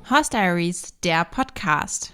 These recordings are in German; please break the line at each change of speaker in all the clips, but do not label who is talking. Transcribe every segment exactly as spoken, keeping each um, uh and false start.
Horse Diaries, der Podcast.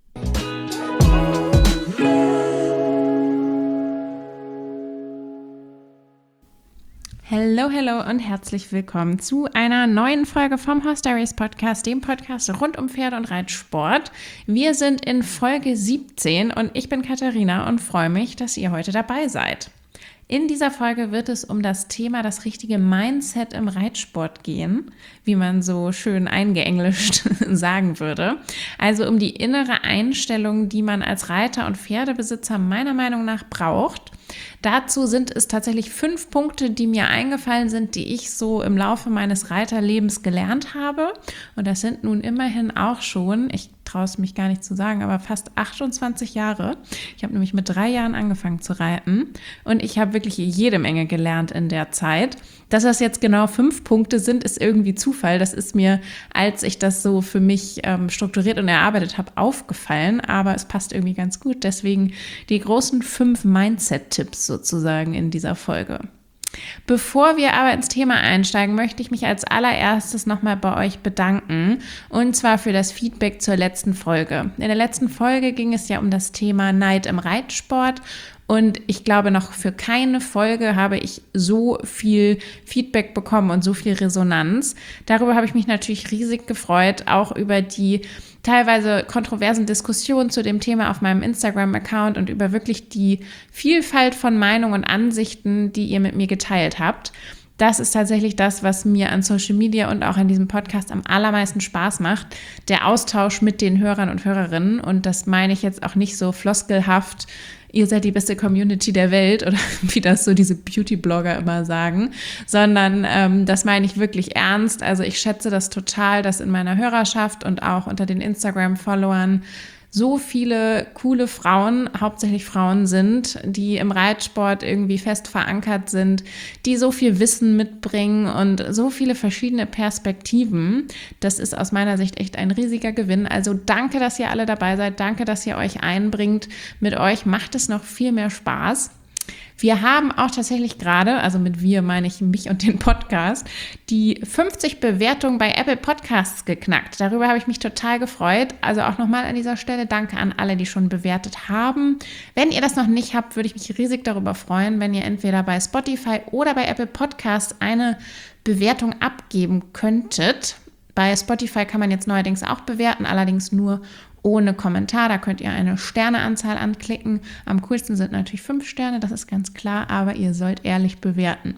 Hallo, hallo und herzlich willkommen zu einer neuen Folge vom Horse Diaries Podcast, dem Podcast rund um Pferde und Reitsport. Wir sind in Folge siebzehn und ich bin Katharina und freue mich, dass ihr heute dabei seid. In dieser Folge wird es um das Thema das richtige Mindset im Reitsport gehen, wie man so schön eingeenglischt sagen würde. Also um die innere Einstellung, die man als Reiter und Pferdebesitzer meiner Meinung nach braucht. Dazu sind es tatsächlich fünf Punkte, die mir eingefallen sind, die ich so im Laufe meines Reiterlebens gelernt habe. Und das sind nun immerhin auch schon, ich traue es mich gar nicht zu sagen, aber fast achtundzwanzig Jahre. Ich habe nämlich mit drei Jahren angefangen zu reiten und ich habe wirklich jede Menge gelernt in der Zeit. Dass das jetzt genau fünf Punkte sind, ist irgendwie Zufall. Das ist mir, als ich das so für mich ähm, strukturiert und erarbeitet habe, aufgefallen. Aber es passt irgendwie ganz gut. Deswegen die großen fünf Mindset-Tipps sozusagen in dieser Folge. Bevor wir aber ins Thema einsteigen, möchte ich mich als allererstes nochmal bei euch bedanken und zwar für das Feedback zur letzten Folge. In der letzten Folge ging es ja um das Thema Neid im Reitsport und ich glaube, noch für keine Folge habe ich so viel Feedback bekommen und so viel Resonanz. Darüber habe ich mich natürlich riesig gefreut, auch über die teilweise kontroversen Diskussionen zu dem Thema auf meinem Instagram-Account und über wirklich die Vielfalt von Meinungen und Ansichten, die ihr mit mir geteilt habt. Das ist tatsächlich das, was mir an Social Media und auch an diesem Podcast am allermeisten Spaß macht, der Austausch mit den Hörern und Hörerinnen. Und das meine ich jetzt auch nicht so floskelhaft, ihr seid die beste Community der Welt oder wie das so diese Beauty-Blogger immer sagen, sondern ähm, das meine ich wirklich ernst. Also ich schätze das total, dass in meiner Hörerschaft und auch unter den Instagram-Followern so viele coole Frauen, hauptsächlich Frauen sind, die im Reitsport irgendwie fest verankert sind, die so viel Wissen mitbringen und so viele verschiedene Perspektiven. Das ist aus meiner Sicht echt ein riesiger Gewinn. Also danke, dass ihr alle dabei seid. Danke, dass ihr euch einbringt. Mit euch macht es noch viel mehr Spaß. Wir haben auch tatsächlich gerade, also mit wir meine ich mich und den Podcast, die fünfzig Bewertungen bei Apple Podcasts geknackt. Darüber habe ich mich total gefreut. Also auch nochmal an dieser Stelle danke an alle, die schon bewertet haben. Wenn ihr das noch nicht habt, würde ich mich riesig darüber freuen, wenn ihr entweder bei Spotify oder bei Apple Podcasts eine Bewertung abgeben könntet. Bei Spotify kann man jetzt neuerdings auch bewerten, allerdings nur ohne Kommentar. Da könnt ihr eine Sterneanzahl anklicken. Am coolsten sind natürlich fünf Sterne, das ist ganz klar, aber ihr sollt ehrlich bewerten.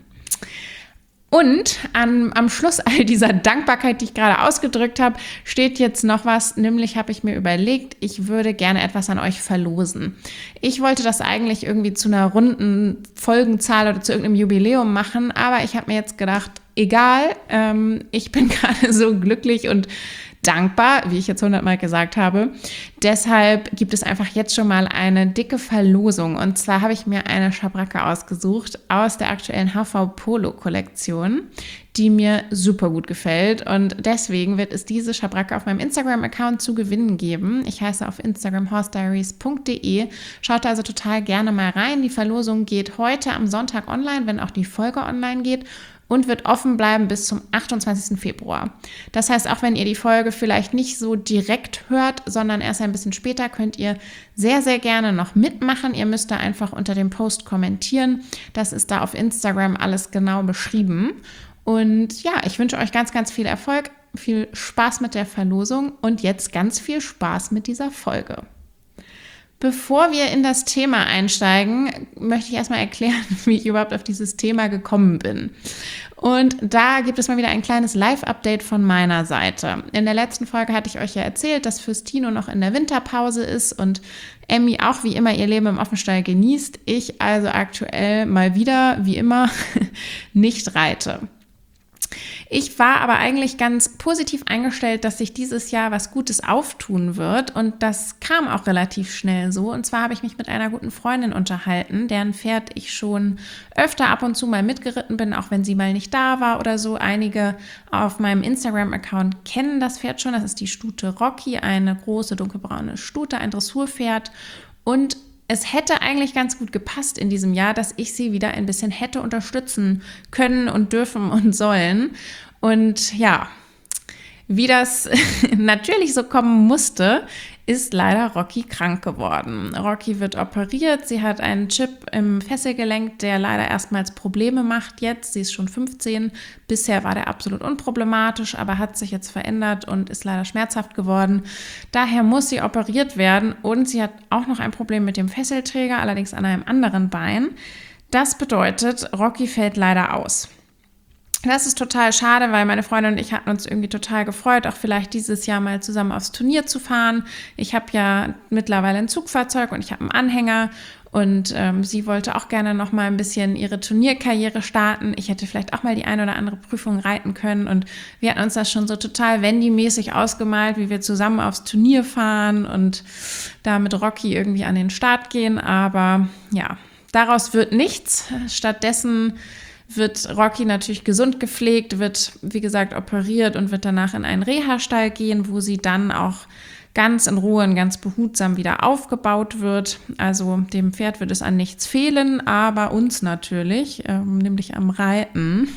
Und an, am Schluss all dieser Dankbarkeit, die ich gerade ausgedrückt habe, steht jetzt noch was, nämlich habe ich mir überlegt, ich würde gerne etwas an euch verlosen. Ich wollte das eigentlich irgendwie zu einer runden Folgenzahl oder zu irgendeinem Jubiläum machen, aber ich habe mir jetzt gedacht, egal, ähm, ich bin gerade so glücklich und dankbar, wie ich jetzt hundertmal gesagt habe. Deshalb gibt es einfach jetzt schon mal eine dicke Verlosung. Und zwar habe ich mir eine Schabracke ausgesucht aus der aktuellen H V Polo Kollektion, die mir super gut gefällt. Und deswegen wird es diese Schabracke auf meinem Instagram-Account zu gewinnen geben. Ich heiße auf Instagram horse diaries punkt de. Schaut da also total gerne mal rein. Die Verlosung geht heute am Sonntag online, wenn auch die Folge online geht. Und wird offen bleiben bis zum achtundzwanzigsten Februar. Das heißt, auch wenn ihr die Folge vielleicht nicht so direkt hört, sondern erst ein bisschen später, könnt ihr sehr, sehr gerne noch mitmachen. Ihr müsst da einfach unter dem Post kommentieren. Das ist da auf Instagram alles genau beschrieben. Und ja, ich wünsche euch ganz, ganz viel Erfolg, viel Spaß mit der Verlosung und jetzt ganz viel Spaß mit dieser Folge. Bevor wir in das Thema einsteigen, möchte ich erstmal erklären, wie ich überhaupt auf dieses Thema gekommen bin. Und da gibt es mal wieder ein kleines Live-Update von meiner Seite. In der letzten Folge hatte ich euch ja erzählt, dass Fürstino noch in der Winterpause ist und Emmy auch wie immer ihr Leben im Offenstall genießt. Ich also aktuell mal wieder, wie immer, nicht reite. Ich war aber eigentlich ganz positiv eingestellt, dass sich dieses Jahr was Gutes auftun wird und das kam auch relativ schnell so. Und zwar habe ich mich mit einer guten Freundin unterhalten, deren Pferd ich schon öfter ab und zu mal mitgeritten bin, auch wenn sie mal nicht da war oder so. Einige auf meinem Instagram-Account kennen das Pferd schon. Das ist die Stute Rocky, eine große dunkelbraune Stute, ein Dressurpferd. Und es hätte eigentlich ganz gut gepasst in diesem Jahr, dass ich sie wieder ein bisschen hätte unterstützen können und dürfen und sollen. Und ja, Wie das natürlich so kommen musste, ist leider Rocky krank geworden. Rocky wird operiert, sie hat einen Chip im Fesselgelenk, der leider erstmals Probleme macht jetzt. Sie ist schon fünfzehn, bisher war der absolut unproblematisch, aber hat sich jetzt verändert und ist leider schmerzhaft geworden. Daher muss sie operiert werden und sie hat auch noch ein Problem mit dem Fesselträger, allerdings an einem anderen Bein. Das bedeutet, Rocky fällt leider aus. Das ist total schade, weil meine Freundin und ich hatten uns irgendwie total gefreut, auch vielleicht dieses Jahr mal zusammen aufs Turnier zu fahren. Ich habe ja mittlerweile ein Zugfahrzeug und ich habe einen Anhänger und ähm, sie wollte auch gerne noch mal ein bisschen ihre Turnierkarriere starten. Ich hätte vielleicht auch mal die eine oder andere Prüfung reiten können und wir hatten uns das schon so total Wendy-mäßig ausgemalt, wie wir zusammen aufs Turnier fahren und da mit Rocky irgendwie an den Start gehen. Aber ja, daraus wird nichts. Stattdessen wird Rocky natürlich gesund gepflegt, wird, wie gesagt, operiert und wird danach in einen Reha-Stall gehen, wo sie dann auch ganz in Ruhe und ganz behutsam wieder aufgebaut wird. Also dem Pferd wird es an nichts fehlen, aber uns natürlich, ähm, nämlich am Reiten.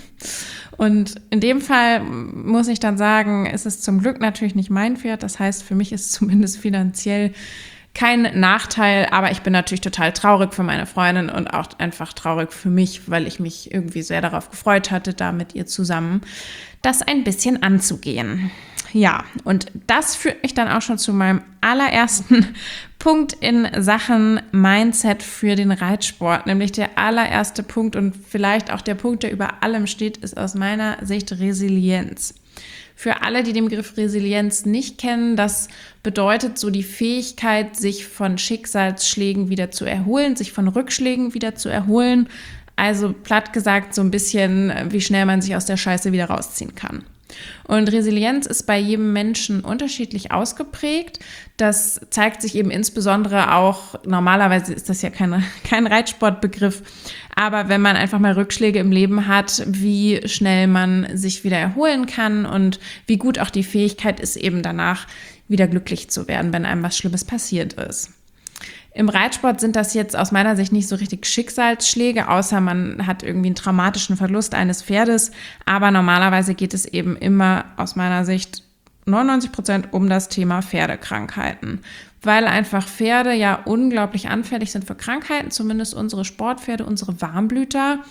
Und in dem Fall muss ich dann sagen, ist es zum Glück natürlich nicht mein Pferd. Das heißt, für mich ist es zumindest finanziell kein Nachteil, aber ich bin natürlich total traurig für meine Freundin und auch einfach traurig für mich, weil ich mich irgendwie sehr darauf gefreut hatte, da mit ihr zusammen das ein bisschen anzugehen. Ja, und das führt mich dann auch schon zu meinem allerersten Punkt in Sachen Mindset für den Reitsport, nämlich der allererste Punkt und vielleicht auch der Punkt, der über allem steht, ist aus meiner Sicht Resilienz. Für alle, die den Begriff Resilienz nicht kennen, das bedeutet so die Fähigkeit, sich von Schicksalsschlägen wieder zu erholen, sich von Rückschlägen wieder zu erholen. Also platt gesagt so ein bisschen, wie schnell man sich aus der Scheiße wieder rausziehen kann. Und Resilienz ist bei jedem Menschen unterschiedlich ausgeprägt. Das zeigt sich eben insbesondere auch, normalerweise ist das ja kein, kein Reitsportbegriff, aber wenn man einfach mal Rückschläge im Leben hat, wie schnell man sich wieder erholen kann und wie gut auch die Fähigkeit ist, eben danach wieder glücklich zu werden, wenn einem was Schlimmes passiert ist. Im Reitsport sind das jetzt aus meiner Sicht nicht so richtig Schicksalsschläge, außer man hat irgendwie einen traumatischen Verlust eines Pferdes. Aber normalerweise geht es eben immer aus meiner Sicht neunundneunzig Prozent um das Thema Pferdekrankheiten. Weil einfach Pferde ja unglaublich anfällig sind für Krankheiten, zumindest unsere Sportpferde, unsere Warmblüter.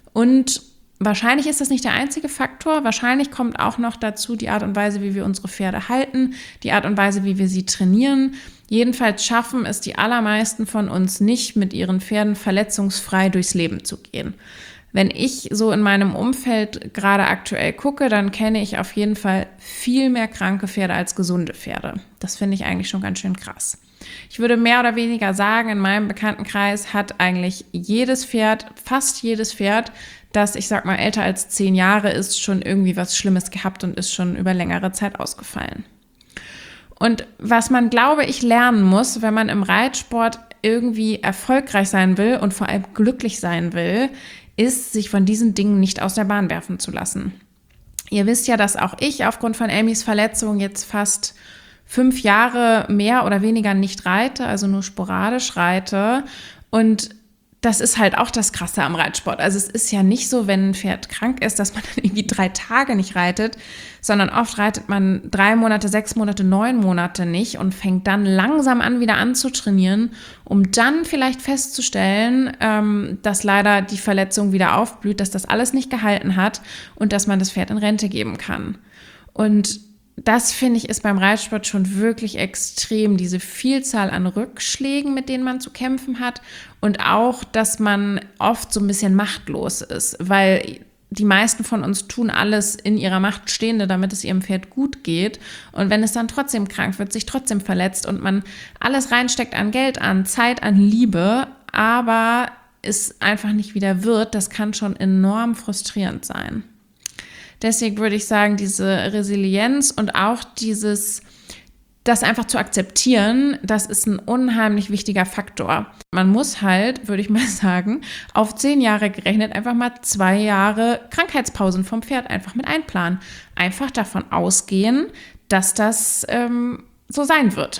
Und wahrscheinlich ist das nicht der einzige Faktor. Wahrscheinlich kommt auch noch dazu die Art und Weise, wie wir unsere Pferde halten, die Art und Weise, wie wir sie trainieren. Jedenfalls schaffen es die allermeisten von uns nicht, mit ihren Pferden verletzungsfrei durchs Leben zu gehen. Wenn ich so in meinem Umfeld gerade aktuell gucke, dann kenne ich auf jeden Fall viel mehr kranke Pferde als gesunde Pferde. Das finde ich eigentlich schon ganz schön krass. Ich würde mehr oder weniger sagen, in meinem Bekanntenkreis hat eigentlich jedes Pferd, fast jedes Pferd, das, ich sag mal, älter als zehn Jahre ist, schon irgendwie was Schlimmes gehabt und ist schon über längere Zeit ausgefallen. Und was man, glaube ich, lernen muss, wenn man im Reitsport irgendwie erfolgreich sein will und vor allem glücklich sein will, ist, sich von diesen Dingen nicht aus der Bahn werfen zu lassen. Ihr wisst ja, dass auch ich aufgrund von Amys Verletzung jetzt fast fünf Jahre mehr oder weniger nicht reite, also nur sporadisch reite. Und das ist halt auch das Krasse am Reitsport. Also es ist ja nicht so, wenn ein Pferd krank ist, dass man dann irgendwie drei Tage nicht reitet, sondern oft reitet man drei Monate, sechs Monate, neun Monate nicht und fängt dann langsam an, wieder anzutrainieren, um dann vielleicht festzustellen, ähm, dass leider die Verletzung wieder aufblüht, dass das alles nicht gehalten hat und dass man das Pferd in Rente geben kann. Und das, finde ich, ist beim Reitsport schon wirklich extrem, diese Vielzahl an Rückschlägen, mit denen man zu kämpfen hat und auch, dass man oft so ein bisschen machtlos ist, weil die meisten von uns tun alles in ihrer Macht Stehende, damit es ihrem Pferd gut geht und wenn es dann trotzdem krank wird, sich trotzdem verletzt und man alles reinsteckt an Geld, an Zeit, an Liebe, aber es einfach nicht wieder wird, das kann schon enorm frustrierend sein. Deswegen würde ich sagen, diese Resilienz und auch dieses, das einfach zu akzeptieren, das ist ein unheimlich wichtiger Faktor. Man muss halt, würde ich mal sagen, auf zehn Jahre gerechnet einfach mal zwei Jahre Krankheitspausen vom Pferd einfach mit einplanen. Einfach davon ausgehen, dass das ähm, so sein wird.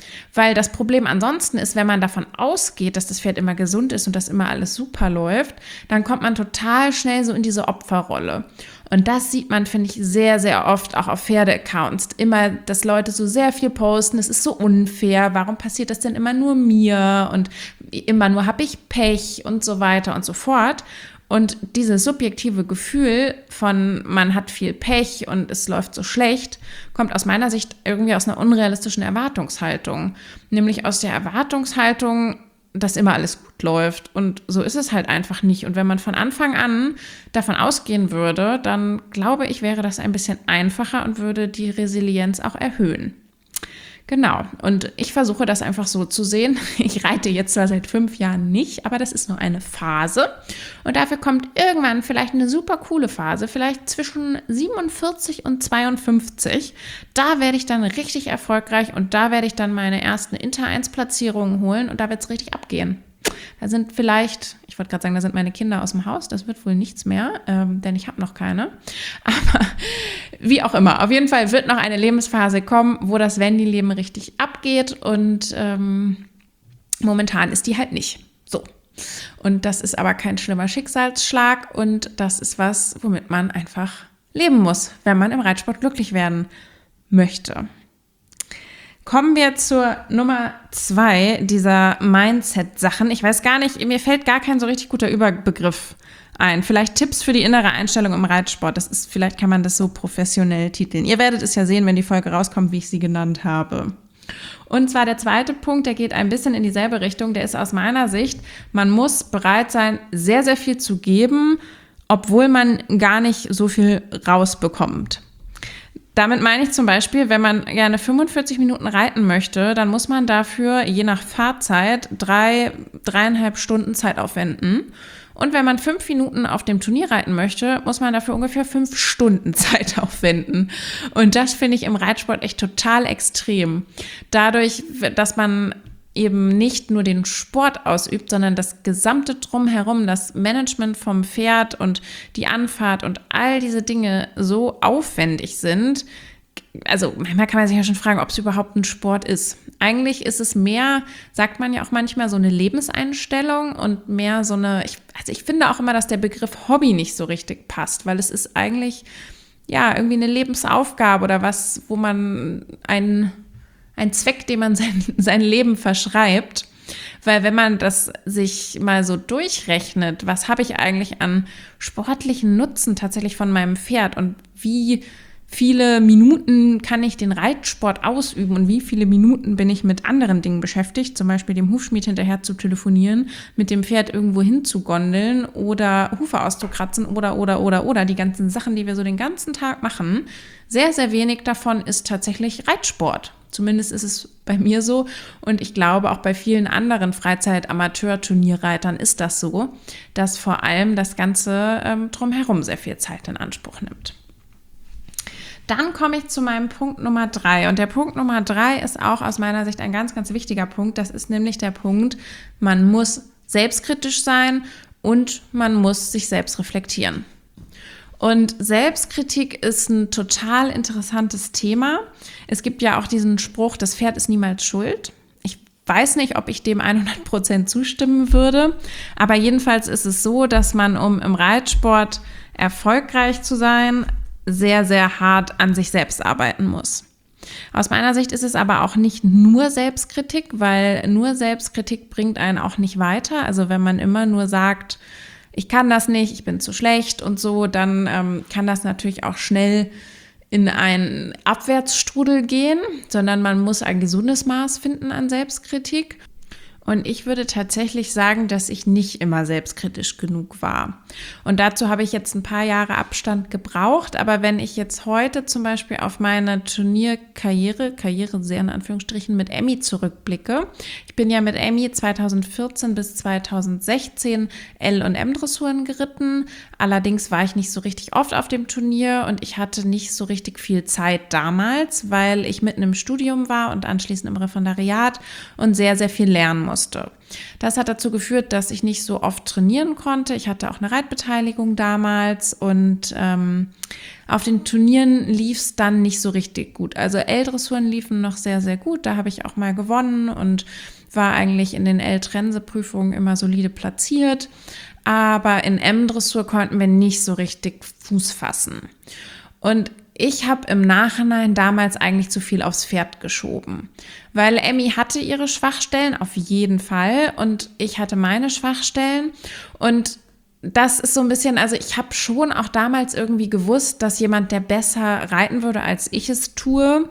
Weil das Problem ansonsten ist, wenn man davon ausgeht, dass das Pferd immer gesund ist und dass immer alles super läuft, dann kommt man total schnell so in diese Opferrolle. Und das sieht man, finde ich, sehr, sehr oft auch auf Pferdeaccounts. Immer, dass Leute so sehr viel posten, es ist so unfair, warum passiert das denn immer nur mir und immer nur habe ich Pech und so weiter und so fort. Und dieses subjektive Gefühl von man hat viel Pech und es läuft so schlecht, kommt aus meiner Sicht irgendwie aus einer unrealistischen Erwartungshaltung. Nämlich aus der Erwartungshaltung, dass immer alles gut läuft. Und so ist es halt einfach nicht. Und wenn man von Anfang an davon ausgehen würde, dann glaube ich, wäre das ein bisschen einfacher und würde die Resilienz auch erhöhen. Genau, und ich versuche das einfach so zu sehen. Ich reite jetzt zwar seit fünf Jahren nicht, aber das ist nur eine Phase. Und dafür kommt irgendwann vielleicht eine super coole Phase, vielleicht zwischen siebenundvierzig und zweiundfünfzig. Da werde ich dann richtig erfolgreich und da werde ich dann meine ersten Inter eins Platzierungen holen und da wird es richtig abgehen. Da sind vielleicht, ich wollte gerade sagen, da sind meine Kinder aus dem Haus, das wird wohl nichts mehr, ähm, denn ich habe noch keine. Aber wie auch immer, auf jeden Fall wird noch eine Lebensphase kommen, wo das Wendy-Leben richtig abgeht und ähm, momentan ist die halt nicht. So. Und das ist aber kein schlimmer Schicksalsschlag und das ist was, womit man einfach leben muss, wenn man im Reitsport glücklich werden möchte. Kommen wir zur Nummer zwei dieser Mindset-Sachen. Ich weiß gar nicht, mir fällt gar kein so richtig guter Überbegriff ein. Vielleicht Tipps für die innere Einstellung im Reitsport. Das ist, vielleicht kann man das so professionell titeln. Ihr werdet es ja sehen, wenn die Folge rauskommt, wie ich sie genannt habe. Und zwar der zweite Punkt, der geht ein bisschen in dieselbe Richtung. Der ist aus meiner Sicht, man muss bereit sein, sehr, sehr viel zu geben, obwohl man gar nicht so viel rausbekommt. Damit meine ich zum Beispiel, wenn man gerne fünfundvierzig Minuten reiten möchte, dann muss man dafür je nach Fahrzeit drei, dreieinhalb Stunden Zeit aufwenden. Und wenn man fünf Minuten auf dem Turnier reiten möchte, muss man dafür ungefähr fünf Stunden Zeit aufwenden. Und das finde ich im Reitsport echt total extrem. Dadurch, dass man eben nicht nur den Sport ausübt, sondern das gesamte Drumherum, das Management vom Pferd und die Anfahrt und all diese Dinge so aufwendig sind. Also manchmal kann man sich ja schon fragen, ob es überhaupt ein Sport ist. Eigentlich ist es mehr, sagt man ja auch manchmal, so eine Lebenseinstellung und mehr so eine, ich, also ich finde auch immer, dass der Begriff Hobby nicht so richtig passt, weil es ist eigentlich ja irgendwie eine Lebensaufgabe oder was, wo man einen Ein Zweck, dem man sein, sein Leben verschreibt. Weil wenn man das sich mal so durchrechnet, was habe ich eigentlich an sportlichen Nutzen tatsächlich von meinem Pferd und wie viele Minuten kann ich den Reitsport ausüben und wie viele Minuten bin ich mit anderen Dingen beschäftigt, zum Beispiel dem Hufschmied hinterher zu telefonieren, mit dem Pferd irgendwo hin zu gondeln oder Hufe auszukratzen oder, oder, oder, oder, die ganzen Sachen, die wir so den ganzen Tag machen. Sehr, sehr wenig davon ist tatsächlich Reitsport. Zumindest ist es bei mir so und ich glaube auch bei vielen anderen Freizeit-Amateur-Turnierreitern ist das so, dass vor allem das Ganze ähm, drumherum sehr viel Zeit in Anspruch nimmt. Dann komme ich zu meinem Punkt Nummer drei. Und der Punkt Nummer drei ist auch aus meiner Sicht ein ganz, ganz wichtiger Punkt. Das ist nämlich der Punkt, man muss selbstkritisch sein und man muss sich selbst reflektieren. Und Selbstkritik ist ein total interessantes Thema. Es gibt ja auch diesen Spruch, das Pferd ist niemals schuld. Ich weiß nicht, ob ich dem hundert Prozent zustimmen würde. Aber jedenfalls ist es so, dass man, um im Reitsport erfolgreich zu sein, sehr, sehr hart an sich selbst arbeiten muss. Aus meiner Sicht ist es aber auch nicht nur Selbstkritik, weil nur Selbstkritik bringt einen auch nicht weiter. Also wenn man immer nur sagt, ich kann das nicht, ich bin zu schlecht und so, dann ähm, kann das natürlich auch schnell in einen Abwärtsstrudel gehen, sondern man muss ein gesundes Maß finden an Selbstkritik. Und ich würde tatsächlich sagen, dass ich nicht immer selbstkritisch genug war. Und dazu habe ich jetzt ein paar Jahre Abstand gebraucht. Aber wenn ich jetzt heute zum Beispiel auf meine Turnierkarriere, Karriere sehr in Anführungsstrichen, mit Emmy zurückblicke. Ich bin ja mit Emmy zweitausendvierzehn bis zweitausendsechzehn L- und M-Dressuren geritten. Allerdings war ich nicht so richtig oft auf dem Turnier und ich hatte nicht so richtig viel Zeit damals, weil ich mitten im Studium war und anschließend im Referendariat und sehr, sehr viel lernen musste. musste. Das hat dazu geführt, dass ich nicht so oft trainieren konnte. Ich hatte auch eine Reitbeteiligung damals und ähm, auf den Turnieren lief es dann nicht so richtig gut. Also L-Dressuren liefen noch sehr, sehr gut. Da habe ich auch mal gewonnen und war eigentlich in den L-Trense-Prüfungen immer solide platziert. Aber in M-Dressur konnten wir nicht so richtig Fuß fassen. Und ich habe im Nachhinein damals eigentlich zu viel aufs Pferd geschoben, weil Emmy hatte ihre Schwachstellen auf jeden Fall und ich hatte meine Schwachstellen und das ist so ein bisschen, also ich habe schon auch damals irgendwie gewusst, dass jemand, der besser reiten würde, als ich es tue,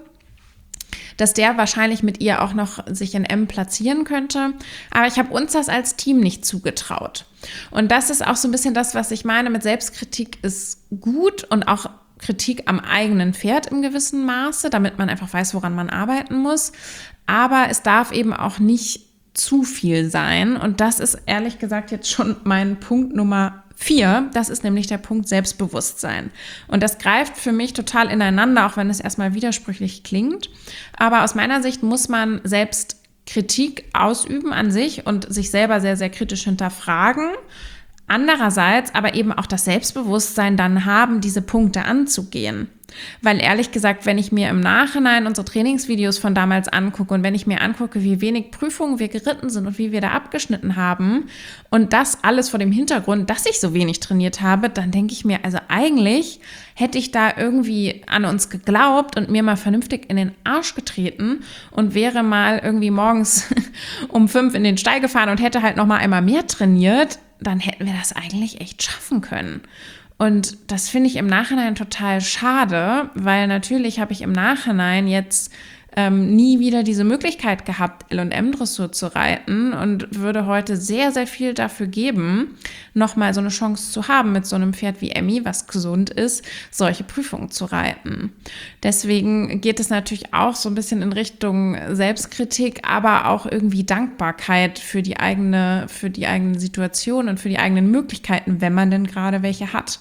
dass der wahrscheinlich mit ihr auch noch sich in M platzieren könnte. Aber ich habe uns das als Team nicht zugetraut. Und das ist auch so ein bisschen das, was ich meine mit Selbstkritik ist gut und auch Kritik am eigenen Pferd im gewissen Maße, damit man einfach weiß, woran man arbeiten muss. Aber es darf eben auch nicht zu viel sein. Und das ist ehrlich gesagt jetzt schon mein Punkt Nummer vier. Das ist nämlich der Punkt Selbstbewusstsein. Und das greift für mich total ineinander, auch wenn es erstmal widersprüchlich klingt. Aber aus meiner Sicht muss man selbst Kritik ausüben an sich und sich selber sehr, sehr kritisch hinterfragen. Andererseits aber eben auch das Selbstbewusstsein dann haben, diese Punkte anzugehen. Weil ehrlich gesagt, wenn ich mir im Nachhinein unsere Trainingsvideos von damals angucke und wenn ich mir angucke, wie wenig Prüfungen wir geritten sind und wie wir da abgeschnitten haben und das alles vor dem Hintergrund, dass ich so wenig trainiert habe, dann denke ich mir, also eigentlich hätte ich da irgendwie an uns geglaubt und mir mal vernünftig in den Arsch getreten und wäre mal irgendwie morgens um fünf in den Stall gefahren und hätte halt noch mal einmal mehr trainiert, dann hätten wir das eigentlich echt schaffen können. Und das finde ich im Nachhinein total schade, weil natürlich habe ich im Nachhinein jetzt ähm, nie wieder diese Möglichkeit gehabt, L- und M-Dressur zu reiten und würde heute sehr, sehr viel dafür geben, nochmal so eine Chance zu haben, mit so einem Pferd wie Emmy, was gesund ist, solche Prüfungen zu reiten. Deswegen geht es natürlich auch so ein bisschen in Richtung Selbstkritik, aber auch irgendwie Dankbarkeit für die eigene, für die eigene Situation und für die eigenen Möglichkeiten, wenn man denn gerade welche hat.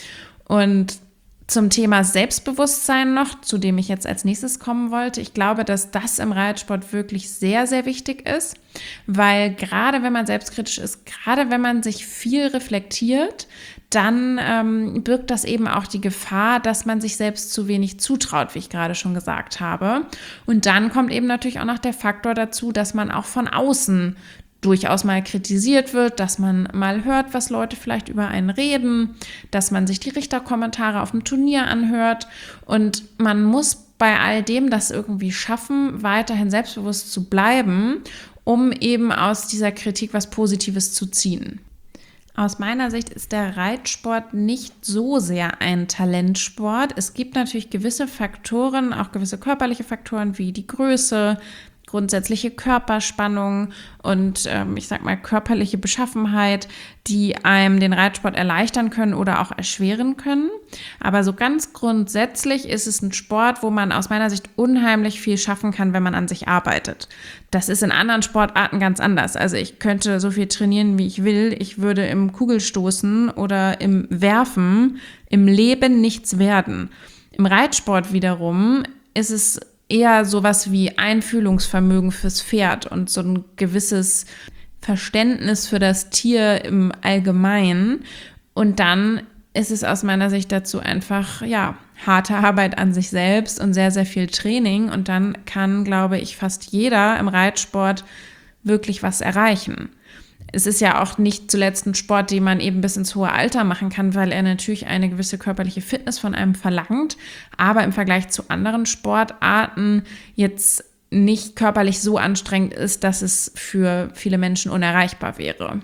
Und zum Thema Selbstbewusstsein noch, zu dem ich jetzt als nächstes kommen wollte. Ich glaube, dass das im Reitsport wirklich sehr, sehr wichtig ist, weil gerade wenn man selbstkritisch ist, gerade wenn man sich viel reflektiert, dann ähm, birgt das eben auch die Gefahr, dass man sich selbst zu wenig zutraut, wie ich gerade schon gesagt habe. Und dann kommt eben natürlich auch noch der Faktor dazu, dass man auch von außen durchaus mal kritisiert wird, dass man mal hört, was Leute vielleicht über einen reden, dass man sich die Richterkommentare auf dem Turnier anhört und man muss bei all dem das irgendwie schaffen, weiterhin selbstbewusst zu bleiben, um eben aus dieser Kritik was Positives zu ziehen. Aus meiner Sicht ist der Reitsport nicht so sehr ein Talentsport. Es gibt natürlich gewisse Faktoren, auch gewisse körperliche Faktoren wie die Größe, grundsätzliche Körperspannung und ähm, ich sag mal körperliche Beschaffenheit, die einem den Reitsport erleichtern können oder auch erschweren können. Aber so ganz grundsätzlich ist es ein Sport, wo man aus meiner Sicht unheimlich viel schaffen kann, wenn man an sich arbeitet. Das ist in anderen Sportarten ganz anders. Also ich könnte so viel trainieren, wie ich will. Ich würde im Kugelstoßen oder im Werfen im Leben nichts werden. Im Reitsport wiederum ist es eher sowas wie Einfühlungsvermögen fürs Pferd und so ein gewisses Verständnis für das Tier im Allgemeinen. Und dann ist es aus meiner Sicht dazu einfach, ja, harte Arbeit an sich selbst und sehr, sehr viel Training. Und dann kann, glaube ich, fast jeder im Reitsport wirklich was erreichen. Es ist ja auch nicht zuletzt ein Sport, den man eben bis ins hohe Alter machen kann, weil er natürlich eine gewisse körperliche Fitness von einem verlangt, aber im Vergleich zu anderen Sportarten jetzt nicht körperlich so anstrengend ist, dass es für viele Menschen unerreichbar wäre.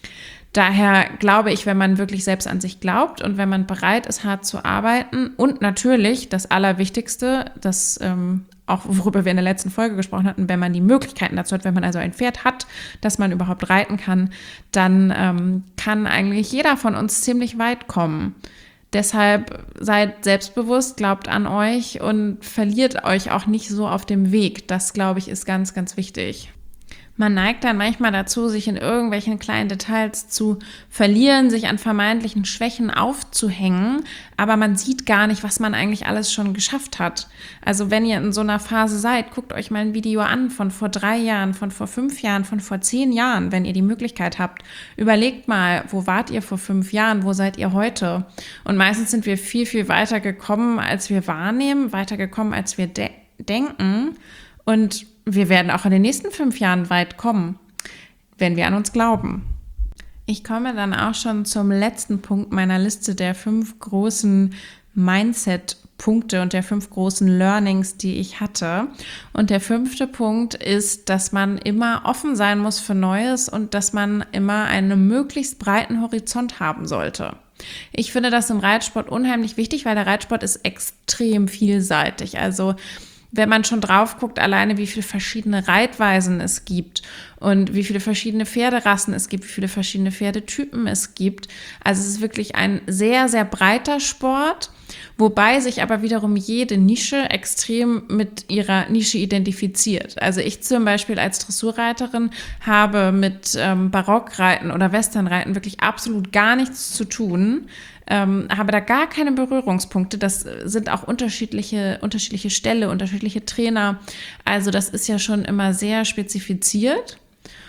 Daher glaube ich, wenn man wirklich selbst an sich glaubt und wenn man bereit ist, hart zu arbeiten und natürlich das Allerwichtigste, das ähm, auch worüber wir in der letzten Folge gesprochen hatten, wenn man die Möglichkeiten dazu hat, wenn man also ein Pferd hat, dass man überhaupt reiten kann, dann ähm, kann eigentlich jeder von uns ziemlich weit kommen. Deshalb seid selbstbewusst, glaubt an euch und verliert euch auch nicht so auf dem Weg. Das, glaube ich, ist ganz, ganz wichtig. Man neigt dann manchmal dazu, sich in irgendwelchen kleinen Details zu verlieren, sich an vermeintlichen Schwächen aufzuhängen, aber man sieht gar nicht, was man eigentlich alles schon geschafft hat. Also wenn ihr in so einer Phase seid, guckt euch mal ein Video an von vor drei Jahren, von vor fünf Jahren, von vor zehn Jahren, wenn ihr die Möglichkeit habt. Überlegt mal, wo wart ihr vor fünf Jahren, wo seid ihr heute? Und meistens sind wir viel, viel weiter gekommen, als wir wahrnehmen, weiter gekommen, als wir de- denken. Und wir werden auch in den nächsten fünf Jahren weit kommen, wenn wir an uns glauben. Ich komme dann auch schon zum letzten Punkt meiner Liste der fünf großen Mindset-Punkte und der fünf großen Learnings, die ich hatte. Und der fünfte Punkt ist, dass man immer offen sein muss für Neues und dass man immer einen möglichst breiten Horizont haben sollte. Ich finde das im Reitsport unheimlich wichtig, weil der Reitsport ist extrem vielseitig. Also wenn man schon drauf guckt, alleine wie viele verschiedene Reitweisen es gibt und wie viele verschiedene Pferderassen es gibt, wie viele verschiedene Pferdetypen es gibt. Also es ist wirklich ein sehr, sehr breiter Sport, wobei sich aber wiederum jede Nische extrem mit ihrer Nische identifiziert. Also ich zum Beispiel als Dressurreiterin habe mit ähm, Barockreiten oder Westernreiten wirklich absolut gar nichts zu tun. Ähm, habe da gar keine Berührungspunkte. Das sind auch unterschiedliche, unterschiedliche Ställe, unterschiedliche Trainer. Also das ist ja schon immer sehr spezifiziert.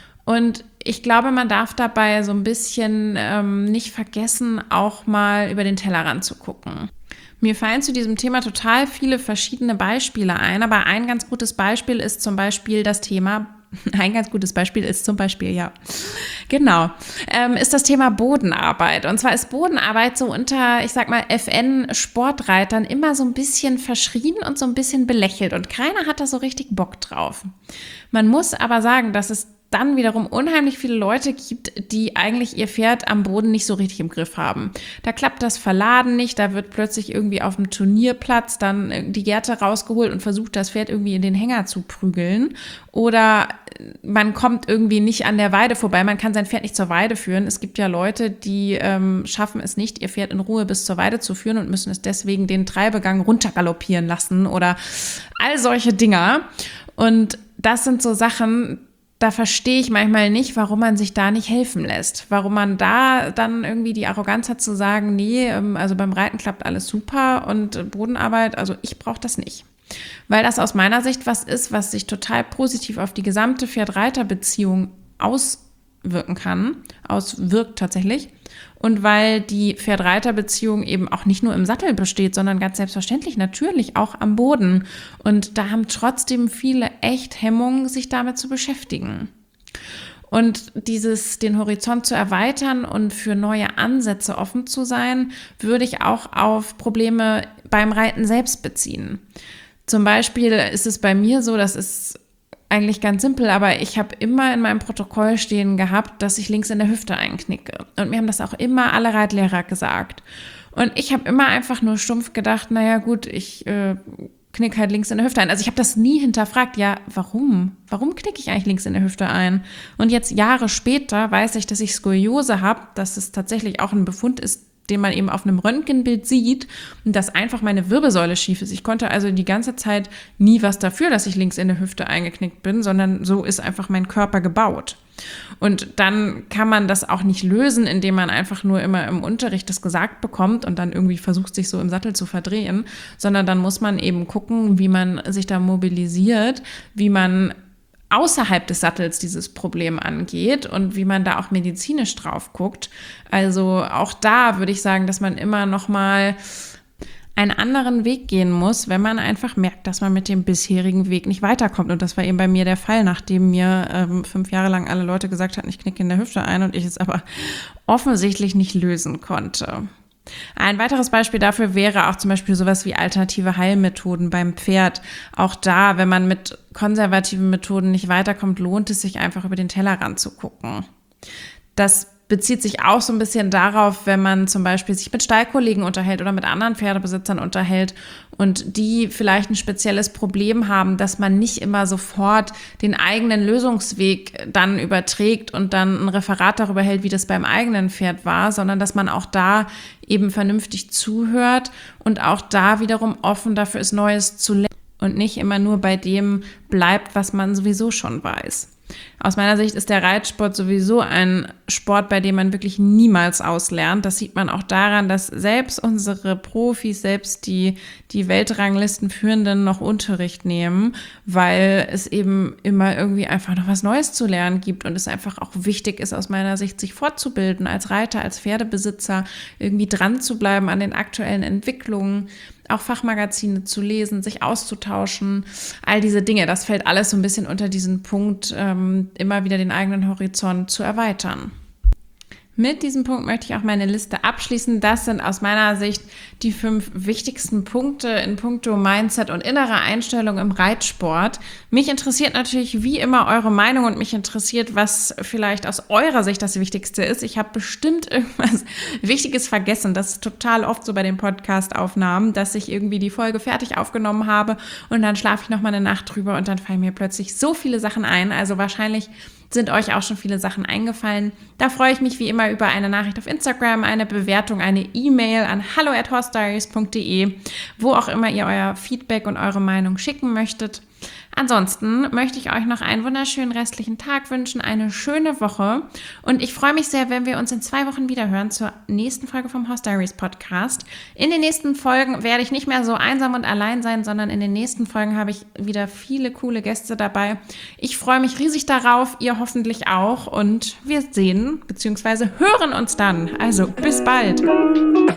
Und ich glaube, man darf dabei so ein bisschen ähm, nicht vergessen, auch mal über den Tellerrand zu gucken. Mir fallen zu diesem Thema total viele verschiedene Beispiele ein, aber ein ganz gutes Beispiel ist zum Beispiel das Thema Ein ganz gutes Beispiel ist zum Beispiel, ja, genau, ähm, ist das Thema Bodenarbeit. Und zwar ist Bodenarbeit so unter, ich sag mal, F N-Sportreitern immer so ein bisschen verschrien und so ein bisschen belächelt. Und keiner hat da so richtig Bock drauf. Man muss aber sagen, dass es dann wiederum unheimlich viele Leute gibt, die eigentlich ihr Pferd am Boden nicht so richtig im Griff haben. Da klappt das Verladen nicht, da wird plötzlich irgendwie auf dem Turnierplatz dann die Gerte rausgeholt und versucht, das Pferd irgendwie in den Hänger zu prügeln. Oder man kommt irgendwie nicht an der Weide vorbei, man kann sein Pferd nicht zur Weide führen. Es gibt ja Leute, die ähm, schaffen es nicht, ihr Pferd in Ruhe bis zur Weide zu führen und müssen es deswegen den Treibegang runtergaloppieren lassen oder all solche Dinger. Und das sind so Sachen, da verstehe ich manchmal nicht, warum man sich da nicht helfen lässt. Warum man da dann irgendwie die Arroganz hat zu sagen, nee, also beim Reiten klappt alles super und Bodenarbeit, also ich brauche das nicht. Weil das aus meiner Sicht was ist, was sich total positiv auf die gesamte Pferd-Reiter-Beziehung auswirken kann, auswirkt tatsächlich. Und weil die Pferd-Reiter-Beziehung eben auch nicht nur im Sattel besteht, sondern ganz selbstverständlich natürlich auch am Boden. Und da haben trotzdem viele echt Hemmungen, sich damit zu beschäftigen. Und dieses, den Horizont zu erweitern und für neue Ansätze offen zu sein, würde ich auch auf Probleme beim Reiten selbst beziehen. Zum Beispiel ist es bei mir so, das ist eigentlich ganz simpel, aber ich habe immer in meinem Protokoll stehen gehabt, dass ich links in der Hüfte einknicke. Und mir haben das auch immer alle Reitlehrer gesagt. Und ich habe immer einfach nur stumpf gedacht, naja gut, ich äh, knick halt links in der Hüfte ein. Also ich habe das nie hinterfragt, ja, warum? Warum knicke ich eigentlich links in der Hüfte ein? Und jetzt Jahre später weiß ich, dass ich Skoliose habe, dass es tatsächlich auch ein Befund ist, den man eben auf einem Röntgenbild sieht und dass einfach meine Wirbelsäule schief ist. Ich konnte also die ganze Zeit nie was dafür, dass ich links in der Hüfte eingeknickt bin, sondern so ist einfach mein Körper gebaut. Und dann kann man das auch nicht lösen, indem man einfach nur immer im Unterricht das gesagt bekommt und dann irgendwie versucht, sich so im Sattel zu verdrehen, sondern dann muss man eben gucken, wie man sich da mobilisiert, wie man außerhalb des Sattels dieses Problem angeht und wie man da auch medizinisch drauf guckt. Also auch da würde ich sagen, dass man immer noch mal einen anderen Weg gehen muss, wenn man einfach merkt, dass man mit dem bisherigen Weg nicht weiterkommt. Und das war eben bei mir der Fall, nachdem mir ähm, fünf Jahre lang alle Leute gesagt hatten, ich knicke in der Hüfte ein und ich es aber offensichtlich nicht lösen konnte. Ein weiteres Beispiel dafür wäre auch zum Beispiel sowas wie alternative Heilmethoden beim Pferd. Auch da, wenn man mit konservativen Methoden nicht weiterkommt, lohnt es sich einfach über den Tellerrand zu gucken. Das bezieht sich auch so ein bisschen darauf, wenn man zum Beispiel sich mit Stallkollegen unterhält oder mit anderen Pferdebesitzern unterhält und die vielleicht ein spezielles Problem haben, dass man nicht immer sofort den eigenen Lösungsweg dann überträgt und dann ein Referat darüber hält, wie das beim eigenen Pferd war, sondern dass man auch da eben vernünftig zuhört und auch da wiederum offen dafür ist, Neues zu lernen und nicht immer nur bei dem bleibt, was man sowieso schon weiß. Aus meiner Sicht ist der Reitsport sowieso ein Sport, bei dem man wirklich niemals auslernt. Das sieht man auch daran, dass selbst unsere Profis, selbst die, die Weltranglistenführenden noch Unterricht nehmen, weil es eben immer irgendwie einfach noch was Neues zu lernen gibt und es einfach auch wichtig ist, aus meiner Sicht, sich fortzubilden, als Reiter, als Pferdebesitzer, irgendwie dran zu bleiben an den aktuellen Entwicklungen, auch Fachmagazine zu lesen, sich auszutauschen, all diese Dinge, das fällt alles so ein bisschen unter diesen Punkt, ähm, immer wieder den eigenen Horizont zu erweitern. Mit diesem Punkt möchte ich auch meine Liste abschließen. Das sind aus meiner Sicht die fünf wichtigsten Punkte in puncto Mindset und innerer Einstellung im Reitsport. Mich interessiert natürlich wie immer eure Meinung und mich interessiert, was vielleicht aus eurer Sicht das Wichtigste ist. Ich habe bestimmt irgendwas Wichtiges vergessen. Das ist total oft so bei den Podcast-Aufnahmen, dass ich irgendwie die Folge fertig aufgenommen habe und dann schlafe ich noch mal eine Nacht drüber und dann fallen mir plötzlich so viele Sachen ein. Also wahrscheinlich sind euch auch schon viele Sachen eingefallen. Da freue ich mich wie immer über eine Nachricht auf Instagram, eine Bewertung, eine E-Mail an hallo at horsediaries punkt de, wo auch immer ihr euer Feedback und eure Meinung schicken möchtet. Ansonsten möchte ich euch noch einen wunderschönen restlichen Tag wünschen, eine schöne Woche und ich freue mich sehr, wenn wir uns in zwei Wochen wieder hören zur nächsten Folge vom Horse Diaries Podcast. In den nächsten Folgen werde ich nicht mehr so einsam und allein sein, sondern in den nächsten Folgen habe ich wieder viele coole Gäste dabei. Ich freue mich riesig darauf, ihr hoffentlich auch und wir sehen bzw. hören uns dann. Also bis bald!